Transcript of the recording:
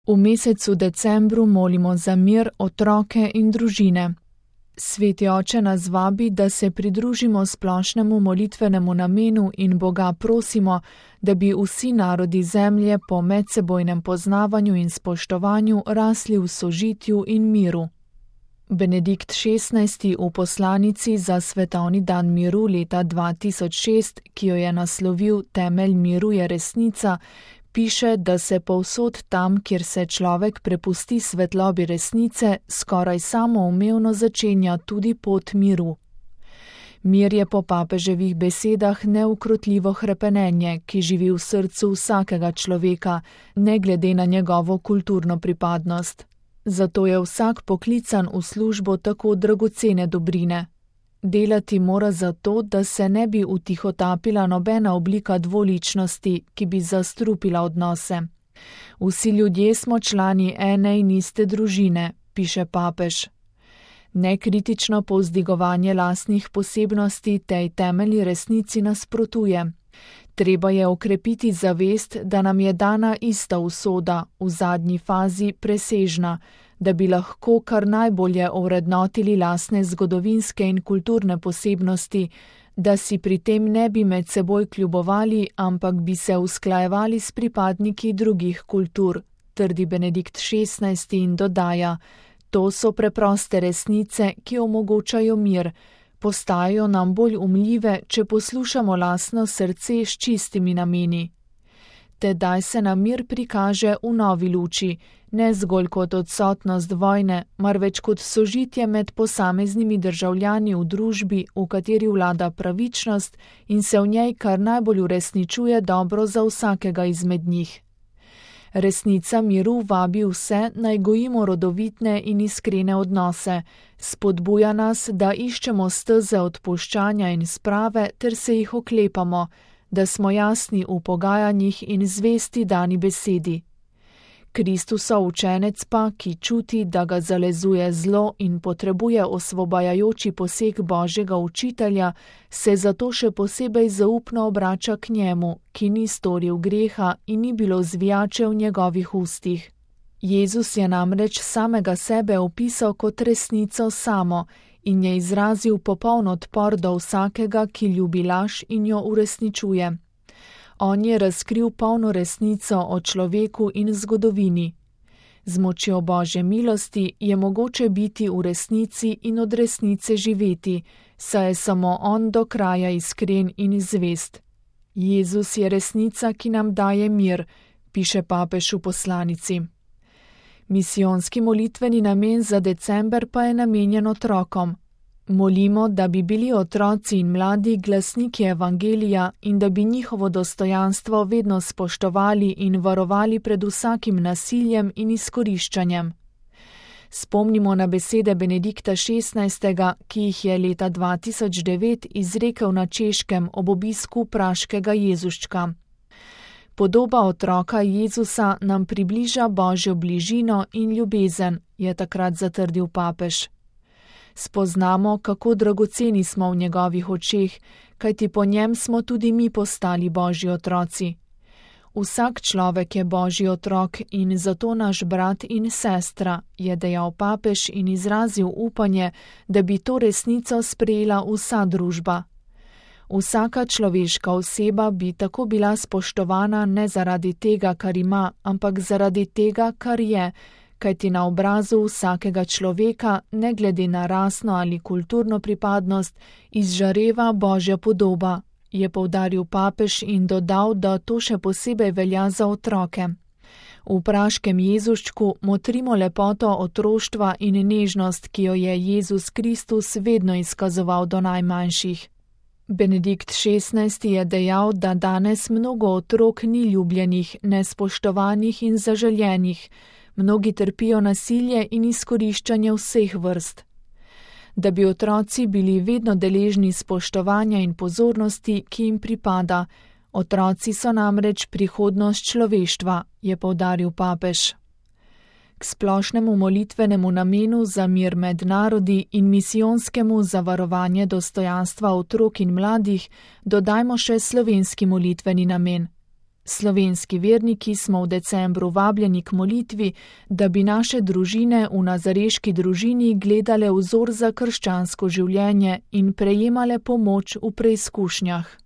V mesecu decembru molimo za mir, otroke in družine. Sveti oče nas vabi, da se pridružimo splošnemu molitvenemu namenu in Boga prosimo, da bi vsi narodi zemlje po medsebojnem poznavanju in spoštovanju rasli v sožitju in miru. Benedikt XVI. V poslanici za svetovni dan miru leta 2006, ki jo je naslovil Temelj miru je resnica, piše, da se povsod tam, kjer se človek prepusti svetlobi resnice, skoraj samoumevno začenja tudi pot miru. Mir je po papeževih besedah neukrotljivo hrepenenje, ki živi v srcu vsakega človeka, ne glede na njegovo kulturno pripadnost. Zato je vsak poklican v službo tako dragocene dobrine. Delati mora zato, da se ne bi utihotapila nobena oblika dvoličnosti, ki bi zastrupila odnose. Vsi ljudje smo člani ene in iste družine, piše papež. Nekritično povzdigovanje lastnih posebnosti tej temeljni resnici nasprotuje. Treba je okrepiti zavest, da nam je dana ista usoda, v zadnji fazi presežna, da bi lahko kar najbolje ovrednotili lastne zgodovinske in kulturne posebnosti, da si pri tem ne bi med seboj kljubovali, ampak bi se usklajevali s pripadniki drugih kultur, trdi Benedikt XVI. In dodaja: to so preproste resnice, ki omogočajo mir, postajajo nam bolj umljive, če poslušamo lastno srce s čistimi nameni. Tedaj se nam mir prikaže v novi luči, ne zgolj kot odsotnost vojne, marveč kot sožitje med posameznimi državljani v družbi, v kateri vlada pravičnost in se v njej kar najbolj uresničuje dobro za vsakega izmed njih. Resnica miru vabi vse, naj gojimo rodovitne in iskrene odnose, spodbuja nas, da iščemo steze odpuščanja in sprave ter se jih oklepamo, da smo jasni v pogajanjih in zvesti dani besedi. Kristusov učenec pa, ki čuti, da ga zalezuje zlo in potrebuje osvobajajoči poseg Božjega učitelja, se zato še posebej zaupno obrača k njemu, ki ni storil greha in ni bilo zvijače v njegovih ustih. Jezus je namreč samega sebe opisal kot resnico samo in je izrazil popoln odpor do vsakega, ki ljubi laž in jo uresničuje. On je razkril polno resnico o človeku in zgodovini. Z močjo Božje milosti je mogoče biti v resnici in od resnice živeti, saj je samo on do kraja iskren in zvest. Jezus je resnica, ki nam daje mir, piše papež v poslanici. Misijonski molitveni namen za december pa je namenjen otrokom. Molimo, da bi bili otroci in mladi glasniki evangelija in da bi njihovo dostojanstvo vedno spoštovali in varovali pred vsakim nasiljem in izkoriščanjem. Spomnimo na besede Benedikta XVI., ki jih je leta 2009 izrekel na Češkem ob obisku praškega Jezuščka. Podoba otroka Jezusa nam približa Božjo bližino in ljubezen, je takrat zatrdil papež. Spoznamo, kako dragoceni smo v njegovih očeh, kajti po njem smo tudi mi postali Božji otroci. Vsak človek je Božji otrok in zato naš brat in sestra, je dejal papež in izrazil upanje, da bi to resnico sprejela vsa družba. Vsaka človeška oseba bi tako bila spoštovana ne zaradi tega, kar ima, ampak zaradi tega, kar je, kajti na obrazu vsakega človeka, ne glede na rasno ali kulturno pripadnost, izžareva Božja podoba, je poudaril papež in dodal, da to še posebej velja za otroke. V praškem Jezuščku motrimo lepoto otroštva in nežnost, ki jo je Jezus Kristus vedno izkazoval do najmanjših. Benedikt XVI. Je dejal, da danes mnogo otrok ni ljubljenih, nespoštovanih in zaželjenih, mnogi trpijo nasilje in izkoriščanje vseh vrst. Da bi otroci bili vedno deležni spoštovanja in pozornosti, ki jim pripada. Otroci so namreč prihodnost človeštva, je poudaril papež. K splošnemu molitvenemu namenu za mir med narodi in misijonskemu za varovanje dostojanstva otrok in mladih dodajmo še slovenski molitveni namen. Slovenski verniki smo v decembru vabljeni k molitvi, da bi naše družine v nazareški družini gledale vzor za krščansko življenje in prejemale pomoč v preizkušnjah.